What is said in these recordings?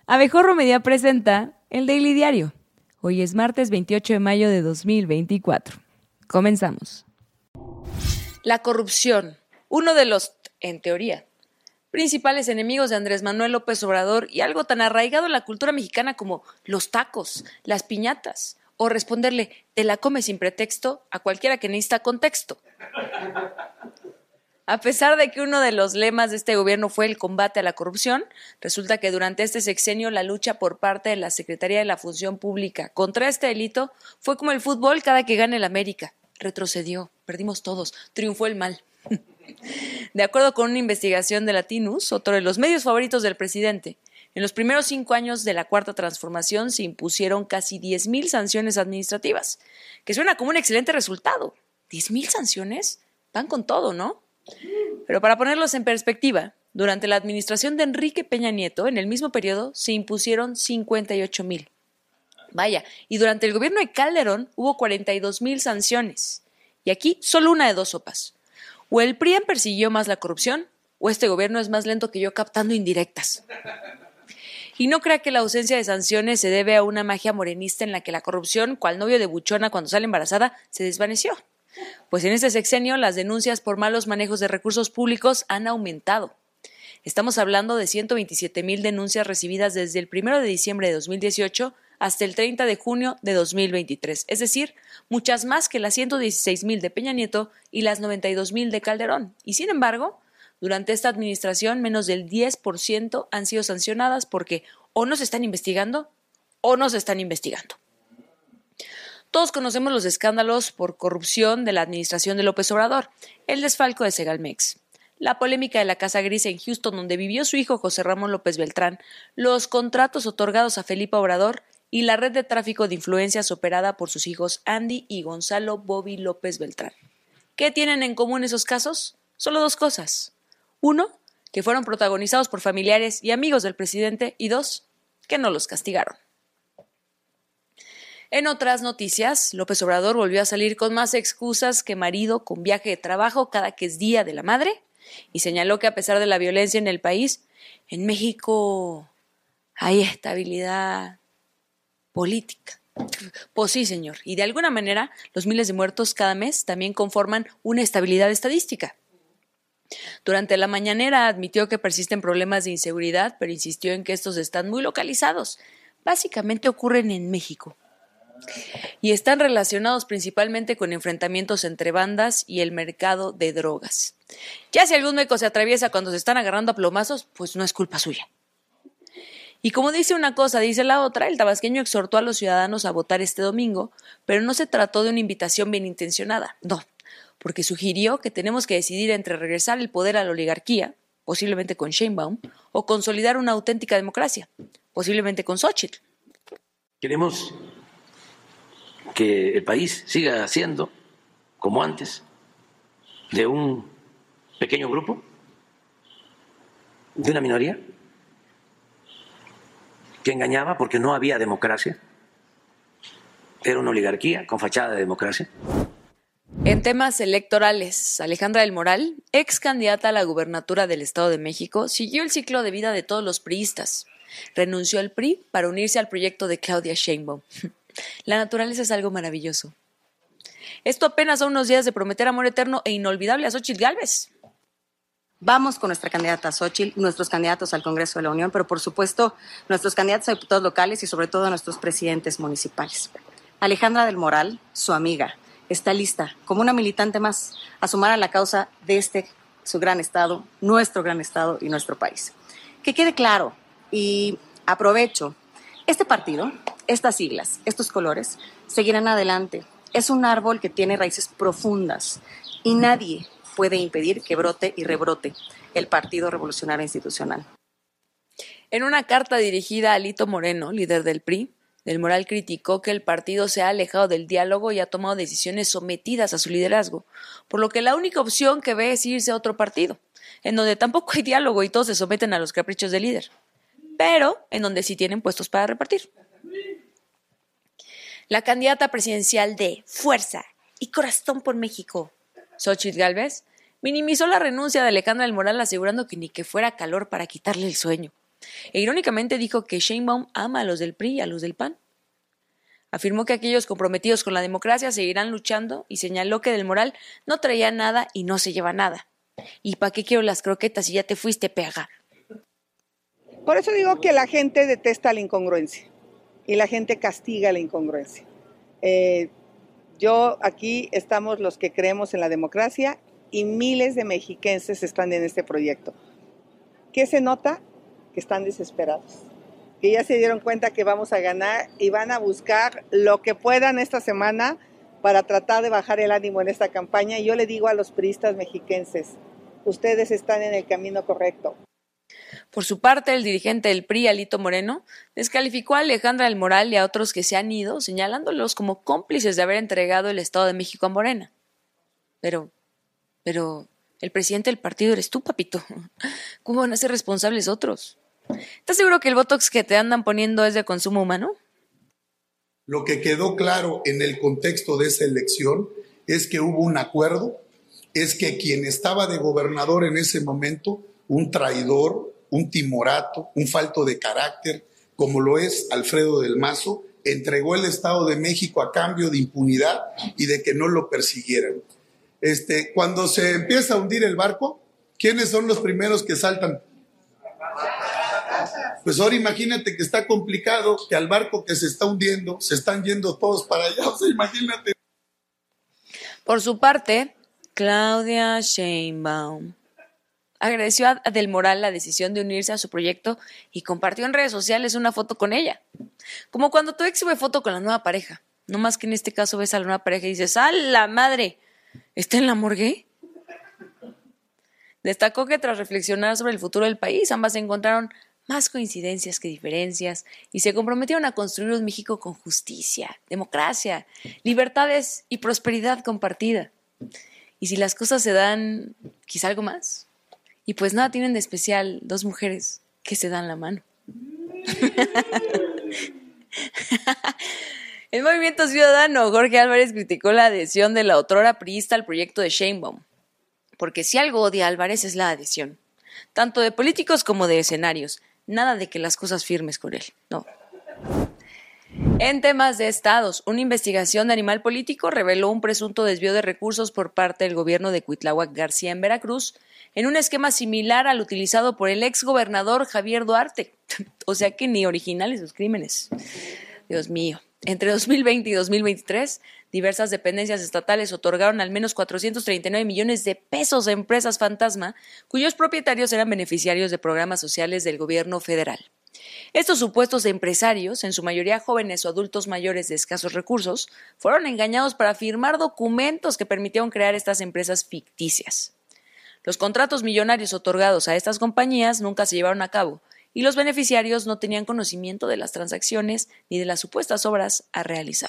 Abejorro Media presenta el Daily Diario. Hoy es martes 28 de mayo de 2024. Comenzamos. La corrupción, uno de los, en teoría, principales enemigos de Andrés Manuel López Obrador y algo tan arraigado en la cultura mexicana como los tacos, las piñatas o responderle "te la comes sin pretexto" a cualquiera que necesita contexto. A pesar de que uno de los lemas de este gobierno fue el combate a la corrupción, resulta que durante este sexenio la lucha por parte de la Secretaría de la Función Pública contra este delito fue como el fútbol cada que gana el América. Retrocedió, perdimos todos, triunfó el mal. De acuerdo con una investigación de Latinus, otro de los medios favoritos del presidente, en los primeros 5 años de la Cuarta Transformación se impusieron casi 10,000 sanciones administrativas, que suena como un excelente resultado. ¿10,000 sanciones? Van con todo, ¿no? Pero para ponerlos en perspectiva, durante la administración de Enrique Peña Nieto, en el mismo periodo, se impusieron 58,000. Vaya, y durante el gobierno de Calderón hubo 42,000 sanciones. Y aquí solo una de dos sopas. O el PRI persiguió más la corrupción, o este gobierno es más lento que yo captando indirectas. Y no crea que la ausencia de sanciones se debe a una magia morenista en la que la corrupción, cual novio de buchona cuando sale embarazada, se desvaneció. Pues en este sexenio las denuncias por malos manejos de recursos públicos han aumentado. Estamos hablando de 127,000 denuncias recibidas desde el 1 de diciembre de 2018 hasta el 30 de junio de 2023, es decir, muchas más que las 116,000 de Peña Nieto y las 92,000 de Calderón. Y sin embargo, durante esta administración menos del 10% han sido sancionadas porque o no se están investigando o no se están investigando. Todos conocemos los escándalos por corrupción de la administración de López Obrador, el desfalco de Segalmex, la polémica de la Casa Gris en Houston donde vivió su hijo José Ramón López Beltrán, los contratos otorgados a Felipe Obrador y la red de tráfico de influencias operada por sus hijos Andy y Gonzalo Bobby López Beltrán. ¿Qué tienen en común esos casos? Solo dos cosas. 1, que fueron protagonizados por familiares y amigos del presidente, y 2, que no los castigaron. En otras noticias, López Obrador volvió a salir con más excusas que marido con viaje de trabajo cada que es Día de la Madre y señaló que a pesar de la violencia en el país, en México hay estabilidad política. Pues sí, señor, y de alguna manera los miles de muertos cada mes también conforman una estabilidad estadística. Durante la mañanera admitió que persisten problemas de inseguridad, pero insistió en que estos están muy localizados. Básicamente ocurren en México. Y están relacionados principalmente con enfrentamientos entre bandas y el mercado de drogas. Ya si algún meco se atraviesa cuando se están agarrando a plomazos, pues no es culpa suya. Y como dice una cosa, dice la otra, el tabasqueño exhortó a los ciudadanos a votar este domingo, pero no se trató de una invitación bien intencionada, no, porque sugirió que tenemos que decidir entre regresar el poder a la oligarquía, posiblemente con Sheinbaum, o consolidar una auténtica democracia, posiblemente con Xóchitl. Queremos que el país siga siendo, como antes, de un pequeño grupo, de una minoría, que engañaba porque no había democracia, era una oligarquía con fachada de democracia. En temas electorales, Alejandra del Moral, ex candidata a la gubernatura del Estado de México, siguió el ciclo de vida de todos los priistas. Renunció al PRI para unirse al proyecto de Claudia Sheinbaum. La naturaleza es algo maravilloso. Esto apenas a unos días de prometer amor eterno e inolvidable a Xóchitl Gálvez. Vamos con nuestra candidata Xóchitl, nuestros candidatos al Congreso de la Unión, pero por supuesto nuestros candidatos a diputados locales y sobre todo a nuestros presidentes municipales. Alejandra del Moral, su amiga, está lista como una militante más a sumar a la causa de su gran estado, nuestro gran estado y nuestro país. Que quede claro, y aprovecho, este partido, estas siglas, estos colores, seguirán adelante. Es un árbol que tiene raíces profundas y nadie puede impedir que brote y rebrote el Partido Revolucionario Institucional. En una carta dirigida a Alito Moreno, líder del PRI, Del Moral criticó que el partido se ha alejado del diálogo y ha tomado decisiones sometidas a su liderazgo, por lo que la única opción que ve es irse a otro partido, en donde tampoco hay diálogo y todos se someten a los caprichos del líder, pero en donde sí tienen puestos para repartir. La candidata presidencial de Fuerza y Corazón por México, Xóchitl Gálvez, minimizó la renuncia de Alejandra del Moral asegurando que ni que fuera calor para quitarle el sueño. E irónicamente dijo que Sheinbaum ama a los del PRI y a los del PAN. Afirmó que aquellos comprometidos con la democracia seguirán luchando y señaló que Del Moral no traía nada y no se lleva nada. ¿Y para qué quiero las croquetas si ya te fuiste, pega? Por eso digo que la gente detesta la incongruencia y la gente castiga la incongruencia. Aquí estamos los que creemos en la democracia y miles de mexiquenses están en este proyecto. ¿Qué se nota? Que están desesperados, que ya se dieron cuenta que vamos a ganar y van a buscar lo que puedan esta semana para tratar de bajar el ánimo en esta campaña. Y yo le digo a los priistas mexiquenses, ustedes están en el camino correcto. Por su parte, el dirigente del PRI, Alito Moreno, descalificó a Alejandra del Moral y a otros que se han ido, señalándolos como cómplices de haber entregado el Estado de México a Morena. Pero, el presidente del partido eres tú, papito. ¿Cómo van a ser responsables otros? ¿Estás seguro que el botox que te andan poniendo es de consumo humano? Lo que quedó claro en el contexto de esa elección es que hubo un acuerdo, es que quien estaba de gobernador en ese momento, un traidor, un timorato, un falto de carácter, como lo es Alfredo del Mazo, entregó el Estado de México a cambio de impunidad y de que no lo persiguieran. Cuando se empieza a hundir el barco, ¿quiénes son los primeros que saltan? Pues ahora imagínate que está complicado, que al barco que se está hundiendo, se están yendo todos para allá, o sea, imagínate. Por su parte, Claudia Sheinbaum agradeció a Del Moral la decisión de unirse a su proyecto y compartió en redes sociales una foto con ella. Como cuando tu ex sube foto con la nueva pareja. No más que en este caso ves a la nueva pareja y dices, ¡ah, la madre! ¿Está en la morgue? Destacó que tras reflexionar sobre el futuro del país, ambas encontraron más coincidencias que diferencias y se comprometieron a construir un México con justicia, democracia, libertades y prosperidad compartida. Y si las cosas se dan, quizá algo más. Y pues nada tienen de especial dos mujeres que se dan la mano. El Movimiento Ciudadano, Jorge Álvarez criticó la adhesión de la otrora priista al proyecto de Sheinbaum. Porque si algo odia Álvarez es la adhesión, tanto de políticos como de escenarios. Nada de que las cosas firmes con él, no. En temas de estados, una investigación de Animal Político reveló un presunto desvío de recursos por parte del gobierno de Cuitláhuac García en Veracruz, en un esquema similar al utilizado por el exgobernador Javier Duarte. O sea que ni originales sus crímenes. Dios mío. Entre 2020 y 2023, diversas dependencias estatales otorgaron al menos 439 millones de pesos a empresas fantasma, cuyos propietarios eran beneficiarios de programas sociales del gobierno federal. Estos supuestos empresarios, en su mayoría jóvenes o adultos mayores de escasos recursos, fueron engañados para firmar documentos que permitieron crear estas empresas ficticias. Los contratos millonarios otorgados a estas compañías nunca se llevaron a cabo, y los beneficiarios no tenían conocimiento de las transacciones ni de las supuestas obras a realizar.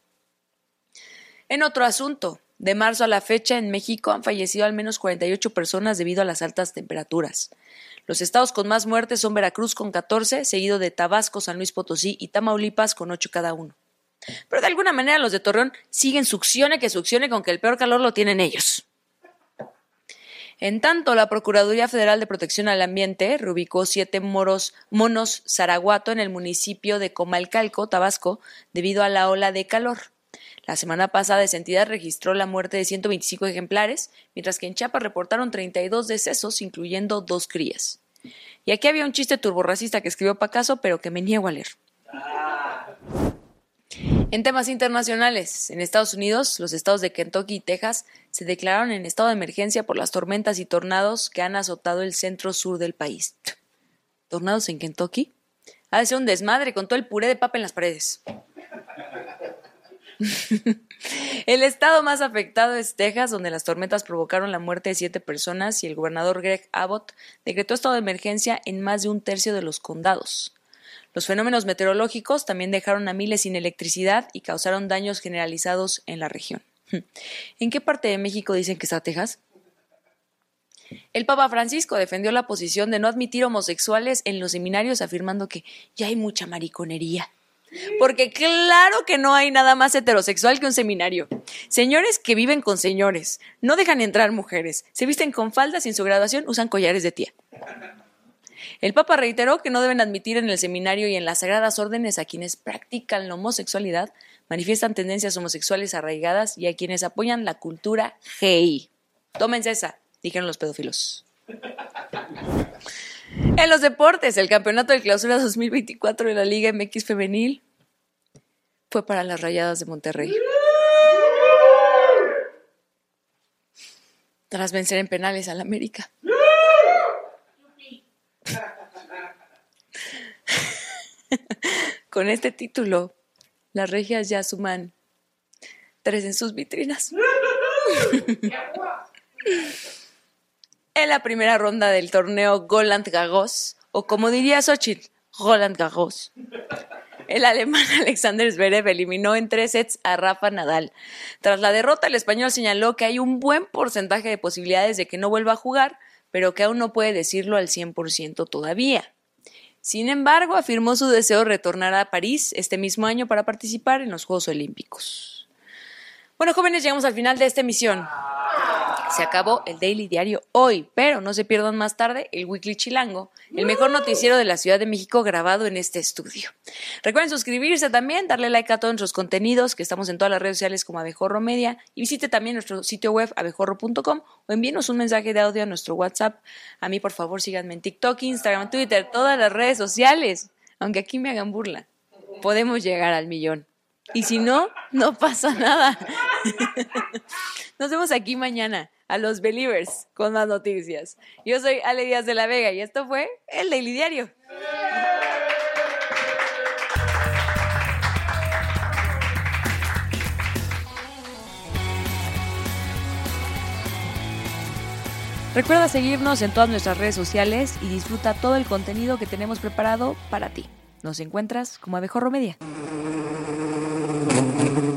En otro asunto, de marzo a la fecha en México han fallecido al menos 48 personas debido a las altas temperaturas. Los estados con más muertes son Veracruz con 14, seguido de Tabasco, San Luis Potosí y Tamaulipas con 8 cada uno. Pero de alguna manera los de Torreón siguen succione con que el peor calor lo tienen ellos. En tanto, la Procuraduría Federal de Protección al Ambiente reubicó 7 monos zaraguato en el municipio de Comalcalco, Tabasco, debido a la ola de calor. La semana pasada esa entidad registró la muerte de 125 ejemplares, mientras que en Chiapas reportaron 32 decesos, incluyendo 2 crías. Y aquí había un chiste turborracista que escribió Pacaso, pero que me niego a leer. En temas internacionales, en Estados Unidos, los estados de Kentucky y Texas se declararon en estado de emergencia por las tormentas y tornados que han azotado el centro-sur del país. ¿Tornados en Kentucky? Ha de ser un desmadre con todo el puré de papa en las paredes. El estado más afectado es Texas, donde las tormentas provocaron la muerte de 7 personas y el gobernador Greg Abbott decretó estado de emergencia en más de un tercio de los condados. Los fenómenos meteorológicos también dejaron a miles sin electricidad y causaron daños generalizados en la región. ¿En qué parte de México dicen que está Texas? El Papa Francisco defendió la posición de no admitir homosexuales en los seminarios, afirmando que ya hay mucha mariconería. Porque claro que no hay nada más heterosexual que un seminario. Señores que viven con señores, no dejan entrar mujeres, se visten con faldas y en su graduación usan collares de tía. El Papa reiteró que no deben admitir en el seminario y en las sagradas órdenes a quienes practican la homosexualidad, manifiestan tendencias homosexuales arraigadas y a quienes apoyan la cultura gay. Tómense esa, dijeron los pedófilos. En los deportes, el campeonato de clausura 2024 de la Liga MX Femenil fue para las Rayadas de Monterrey. Tras vencer en penales al América. Con este título, las regias ya suman 3 en sus vitrinas. En la primera ronda del torneo Roland Garros, o como diría Xochitl, Roland Garros, el alemán Alexander Zverev eliminó en 3 sets a Rafa Nadal. Tras la derrota, el español señaló que hay un buen porcentaje de posibilidades de que no vuelva a jugar, pero que aún no puede decirlo al 100% todavía. Sin embargo, afirmó su deseo de retornar a París este mismo año para participar en los Juegos Olímpicos. Bueno, jóvenes, llegamos al final de esta emisión. Se acabó el Daily Diario hoy, pero no se pierdan más tarde el Weekly Chilango, el mejor noticiero de la Ciudad de México grabado en este estudio. Recuerden suscribirse también, darle like a todos nuestros contenidos, que estamos en todas las redes sociales como Abejorro Media, y visite también nuestro sitio web abejorro.com o envíenos un mensaje de audio a nuestro WhatsApp. A mí, por favor, síganme en TikTok, Instagram, Twitter, todas las redes sociales, aunque aquí me hagan burla. Podemos llegar al 1,000,000. Y si no, no pasa nada. Nos vemos aquí mañana a los Believers con más noticias. Yo soy Ale Díaz de la Vega y esto fue el Daily Diario. Recuerda seguirnos en todas nuestras redes sociales y disfruta todo el contenido que tenemos preparado para ti. Nos encuentras como Abejorro Media.